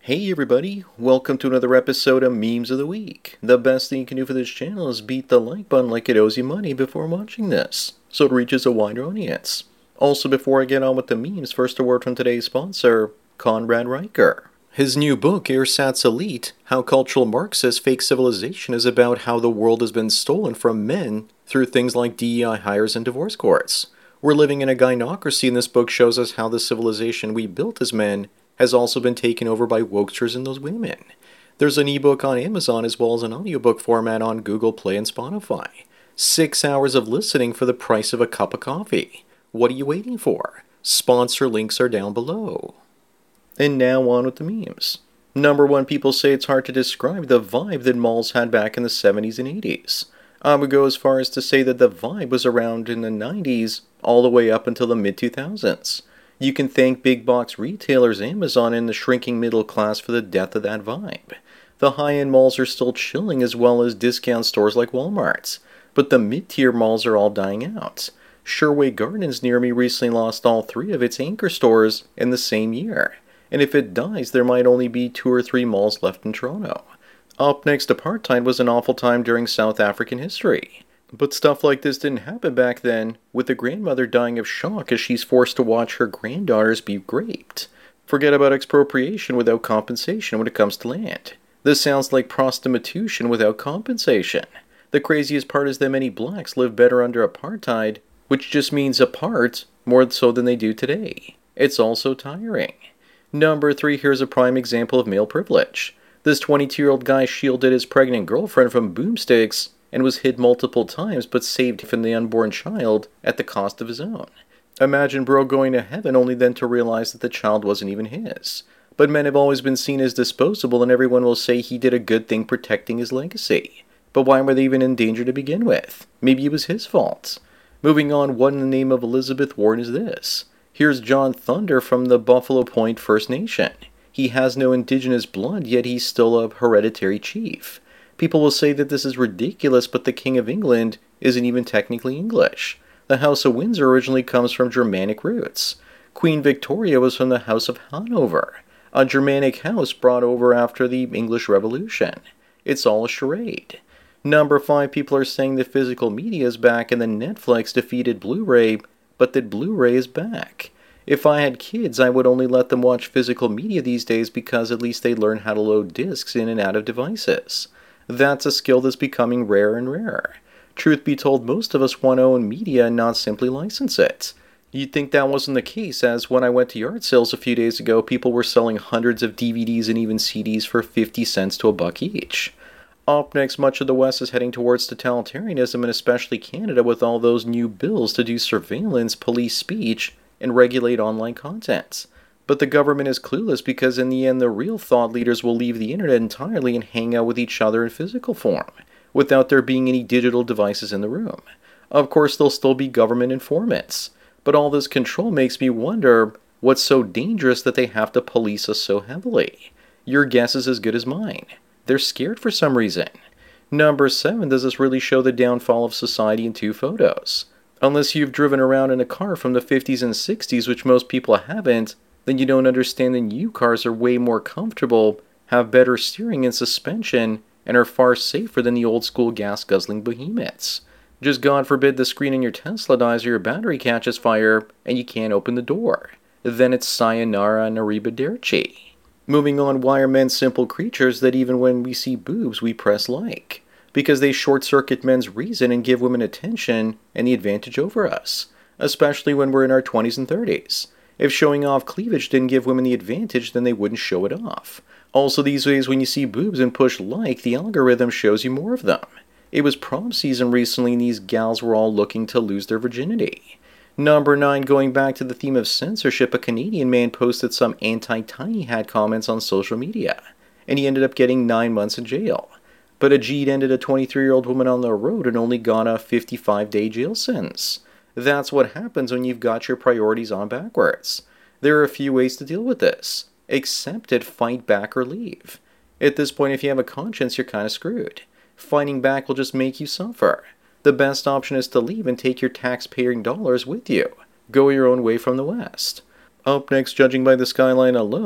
Hey everybody, welcome to another episode of Memes of the Week. The best thing you can do for this channel is beat the like button like it owes you money before watching this, so it reaches a wider audience. Also, before I get on with the memes, first a word from today's sponsor, Conrad Riker. His new book, Ersatz Elite, How Cultural Marxists Fake Civilization, is about how the world has been stolen from men through things like DEI hires and divorce courts. We're living in a gynocracy, and this book shows us how the civilization we built as men has also been taken over by wokesters and those women. There's an ebook on Amazon as well as an audiobook format on Google Play and Spotify. 6 hours of listening for the price of a cup of coffee. What are you waiting for? Sponsor links are down below. And now on with the memes. Number one, people say it's hard to describe the vibe that malls had back in the 70s and 80s. I would go as far as to say that the vibe was around in the 90s all the way up until the mid-2000s. You can thank big box retailers, Amazon, and the shrinking middle class for the death of that vibe. The high-end malls are still chilling as well as discount stores like Walmart's, but the mid-tier malls are all dying out. Sherway Gardens near me recently lost all 3 of its anchor stores in the same year, and if it dies there might only be 2 or 3 malls left in Toronto. Up next, apartheid was an awful time during South African history. But stuff like this didn't happen back then, with the grandmother dying of shock as she's forced to watch her granddaughters be raped. Forget about expropriation without compensation when it comes to land. This sounds like prostitution without compensation. The craziest part is that many blacks live better under apartheid, which just means apart more so than they do today. It's also tiring. Number 3, here's a prime example of male privilege. This 22-year-old guy shielded his pregnant girlfriend from boomsticks and was hid multiple times but saved from the unborn child at the cost of his own. Imagine bro going to heaven only then to realize that the child wasn't even his. But men have always been seen as disposable and everyone will say he did a good thing protecting his legacy. But why were they even in danger to begin with? Maybe it was his fault. Moving on, what in the name of Elizabeth Warren is this? Here's John Thunder from the Buffalo Point First Nation. He has no indigenous blood, yet he's still a hereditary chief. People will say that this is ridiculous, but the King of England isn't even technically English. The House of Windsor originally comes from Germanic roots. Queen Victoria was from the House of Hanover, a Germanic house brought over after the English Revolution. It's all a charade. Number 5, people are saying that physical media is back and that Netflix defeated Blu-ray, but that Blu-ray is back. If I had kids, I would only let them watch physical media these days because at least they'd learn how to load discs in and out of devices. That's a skill that's becoming rarer and rarer. Truth be told, most of us want to own media and not simply license it. You'd think that wasn't the case, as when I went to yard sales a few days ago, people were selling hundreds of DVDs and even CDs for 50 cents to $1 each. Up next, much of the West is heading towards totalitarianism, and especially Canada with all those new bills to do surveillance, police speech, and regulate online content. But the government is clueless because in the end the real thought leaders will leave the internet entirely and hang out with each other in physical form, without there being any digital devices in the room. Of course there'll still be government informants, but all this control makes me wonder what's so dangerous that they have to police us so heavily. Your guess is as good as mine. They're scared for some reason. Number 7, does this really show the downfall of society in 2 photos? Unless you've driven around in a car from the 50s and 60s, which most people haven't, then you don't understand that new cars are way more comfortable, have better steering and suspension, and are far safer than the old school gas-guzzling behemoths. Just God forbid the screen in your Tesla dies or your battery catches fire and you can't open the door. Then it's sayonara and arrivederci. Moving on, why are men simple creatures that even when we see boobs we press like? Because they short-circuit men's reason and give women attention and the advantage over us, especially when we're in our 20s and 30s. If showing off cleavage didn't give women the advantage, then they wouldn't show it off. Also, these days when you see boobs and push like, the algorithm shows you more of them. It was prom season recently and these gals were all looking to lose their virginity. Number 9, going back to the theme of censorship, a Canadian man posted some anti-tiny hat comments on social media, and he ended up getting 9 months in jail. But Ajit ended a 23-year-old woman on the road and only got a 55-day jail sentence. That's what happens when you've got your priorities on backwards. There are a few ways to deal with this. Accept it, fight back, or leave. At this point, if you have a conscience, you're kind of screwed. Fighting back will just make you suffer. The best option is to leave and take your tax-paying dollars with you. Go your own way from the West. Up next, judging by the skyline alone,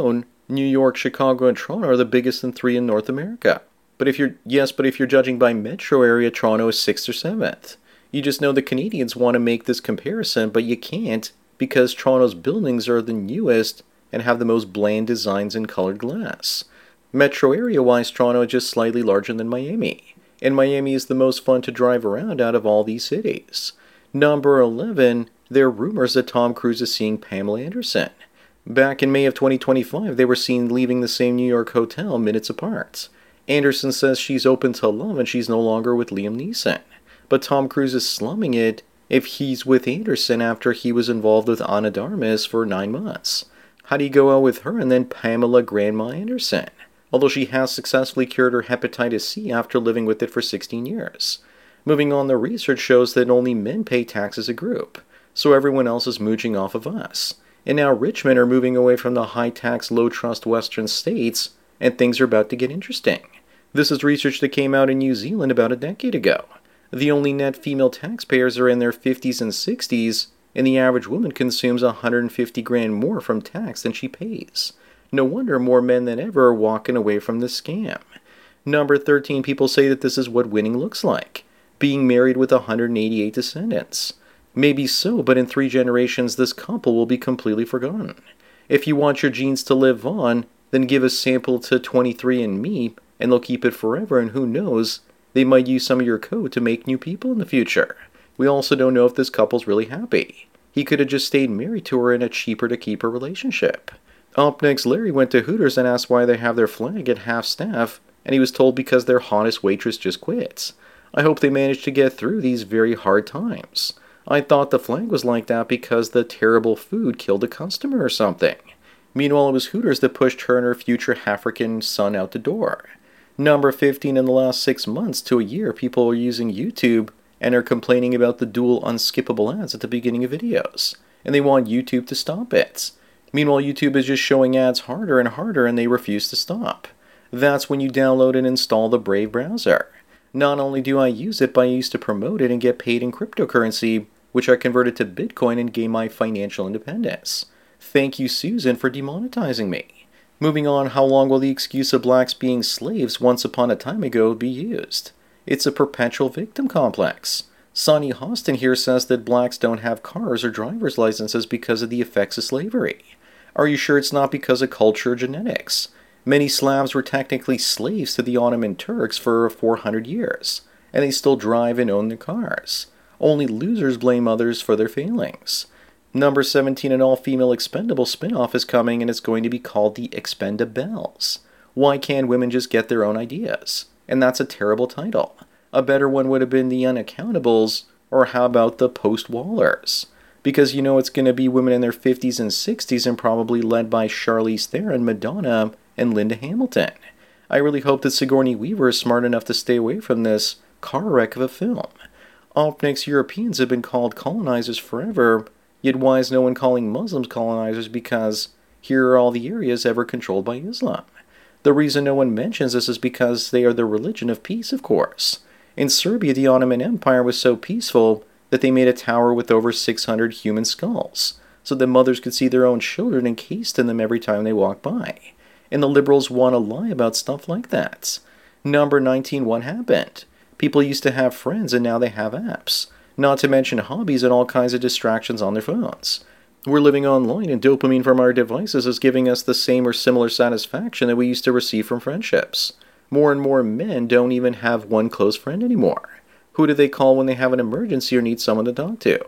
New York, Chicago, and Toronto are the biggest three in North America. But if you're judging by metro area, Toronto is 6th or 7th. You just know the Canadians want to make this comparison, but you can't because Toronto's buildings are the newest and have the most bland designs in colored glass. Metro area-wise, Toronto is just slightly larger than Miami, and Miami is the most fun to drive around out of all these cities. Number 11, there are rumors that Tom Cruise is seeing Pamela Anderson. Back in May of 2025, they were seen leaving the same New York hotel minutes apart. Anderson says she's open to love and she's no longer with Liam Neeson. But Tom Cruise is slumming it if he's with Anderson after he was involved with Ana de Armas for 9 months. How do you go out with her and then Pamela Grandma Anderson? Although she has successfully cured her hepatitis C after living with it for 16 years. Moving on, the research shows that only men pay tax as a group, so everyone else is mooching off of us. And now rich men are moving away from the high-tax, low-trust Western states, and things are about to get interesting. This is research that came out in New Zealand about a decade ago. The only net female taxpayers are in their 50s and 60s, and the average woman consumes $150,000 more from tax than she pays. No wonder more men than ever are walking away from this scam. Number 13, people say that this is what winning looks like. Being married with 188 descendants. Maybe so, but in 3 generations this couple will be completely forgotten. If you want your genes to live on, then give a sample to 23andMe, and they'll keep it forever, and who knows, they might use some of your code to make new people in the future. We also don't know if this couple's really happy. He could have just stayed married to her in a cheaper-to-keep-her relationship. Up next, Larry went to Hooters and asked why they have their flag at half-staff, and he was told because their hottest waitress just quit. I hope they managed to get through these very hard times. I thought the flag was like that because the terrible food killed a customer or something. Meanwhile, it was Hooters that pushed her and her future African son out the door. Number 15, in the last 6 months to a year, people are using YouTube and are complaining about the dual unskippable ads at the beginning of videos, and they want YouTube to stop it. Meanwhile, YouTube is just showing ads harder and harder and they refuse to stop. That's when you download and install the Brave browser. Not only do I use it, but I used to promote it and get paid in cryptocurrency, which I converted to Bitcoin and gained my financial independence. Thank you, Susan, for demonetizing me. Moving on, how long will the excuse of blacks being slaves once upon a time ago be used? It's a perpetual victim complex. Sonny Hostin here says that blacks don't have cars or driver's licenses because of the effects of slavery. Are you sure it's not because of culture or genetics? Many Slavs were technically slaves to the Ottoman Turks for 400 years, and they still drive and own their cars. Only losers blame others for their failings. Number 17, an all-female Expendable spin-off is coming, and it's going to be called the Expendables. Why can't women just get their own ideas? And that's a terrible title. A better one would have been the Unaccountables, or how about the Post-Wallers? Because you know it's going to be women in their 50s and 60s and probably led by Charlize Theron, Madonna, and Linda Hamilton. I really hope that Sigourney Weaver is smart enough to stay away from this car wreck of a film. Up next, Europeans have been called colonizers forever, yet why is no one calling Muslims colonizers? Because here are all the areas ever controlled by Islam. The reason no one mentions this is because they are the religion of peace, of course. In Serbia, the Ottoman Empire was so peaceful that they made a tower with over 600 human skulls, so that mothers could see their own children encased in them every time they walked by. And the liberals want to lie about stuff like that. Number 19, what happened? People used to have friends and now they have apps. Not to mention hobbies and all kinds of distractions on their phones. We're living online and dopamine from our devices is giving us the same or similar satisfaction that we used to receive from friendships. More and more men don't even have one close friend anymore. Who do they call when they have an emergency or need someone to talk to?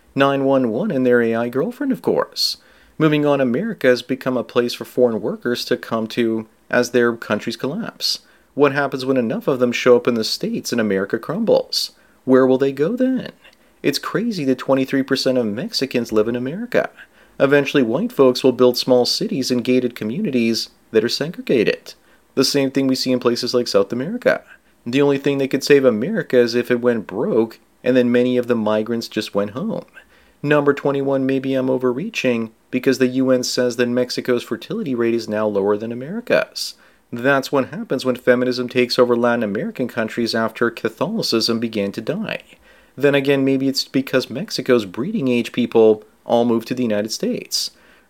911 and their AI girlfriend, of course. Moving on, America has become a place for foreign workers to come to as their countries collapse. What happens when enough of them show up in the States and America crumbles? Where will they go then? It's crazy that 23% of Mexicans live in America. Eventually, white folks will build small cities and gated communities that are segregated. The same thing we see in places like South America. The only thing that could save America is if it went broke, and then many of the migrants just went home. Number 21, maybe I'm overreaching, because the UN says that Mexico's fertility rate is now lower than America's. That's what happens when feminism takes over Latin American countries after Catholicism began to die. Then again, maybe it's because Mexico's breeding age people all moved to the United States.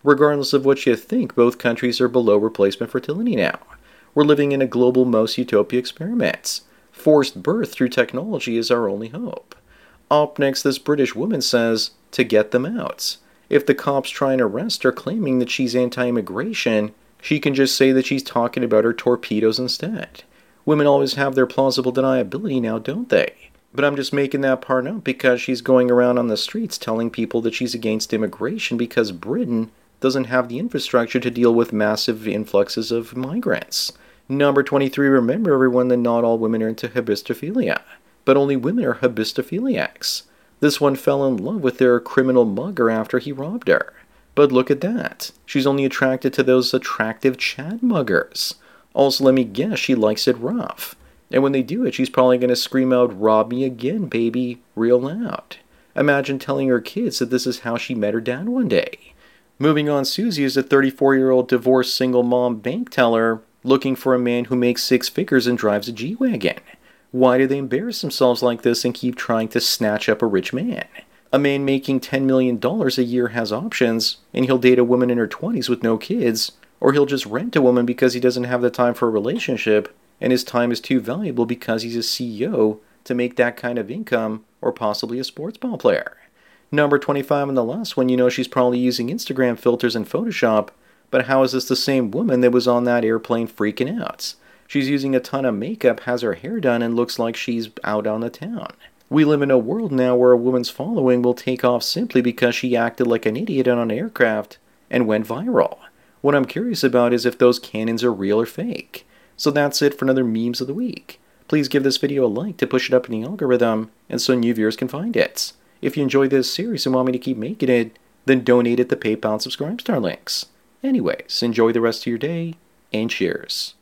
Regardless of what you think, both countries are below replacement fertility now. We're living in a global mouse utopia experiment. Forced birth through technology is our only hope. Up next, this British woman says to get them out. If the cops try and arrest her claiming that she's anti-immigration, she can just say that she's talking about her torpedoes instead. Women always have their plausible deniability now, don't they? But I'm just making that part up because she's going around on the streets telling people that she's against immigration because Britain doesn't have the infrastructure to deal with massive influxes of migrants. Number 23, remember everyone that not all women are into hibistophilia, but only women are hibistophiliacs. This one fell in love with their criminal mugger after he robbed her. But look at that. She's only attracted to those attractive Chad muggers. Also, let me guess, she likes it rough. And when they do it, she's probably going to scream out, "Rob me again, baby," real loud. Imagine telling her kids that this is how she met her dad one day. Moving on, Susie is a 34-year-old divorced single mom bank teller looking for a man who makes 6 figures and drives a G-Wagon. Why do they embarrass themselves like this and keep trying to snatch up a rich man? A man making $10 million a year has options, and he'll date a woman in her 20s with no kids, or he'll just rent a woman because he doesn't have the time for a relationship, and his time is too valuable because he's a CEO to make that kind of income, or possibly a sports ball player. Number 25 and the last one, you know she's probably using Instagram filters and Photoshop, but how is this the same woman that was on that airplane freaking out? She's using a ton of makeup, has her hair done, and looks like she's out on the town. We live in a world now where a woman's following will take off simply because she acted like an idiot on an aircraft and went viral. What I'm curious about is if those cannons are real or fake. So that's it for another Memes of the Week. Please give this video a like to push it up in the algorithm and so new viewers can find it. If you enjoyed this series and want me to keep making it, then donate at the PayPal and Subscribe Star links. Anyways, enjoy the rest of your day, and cheers.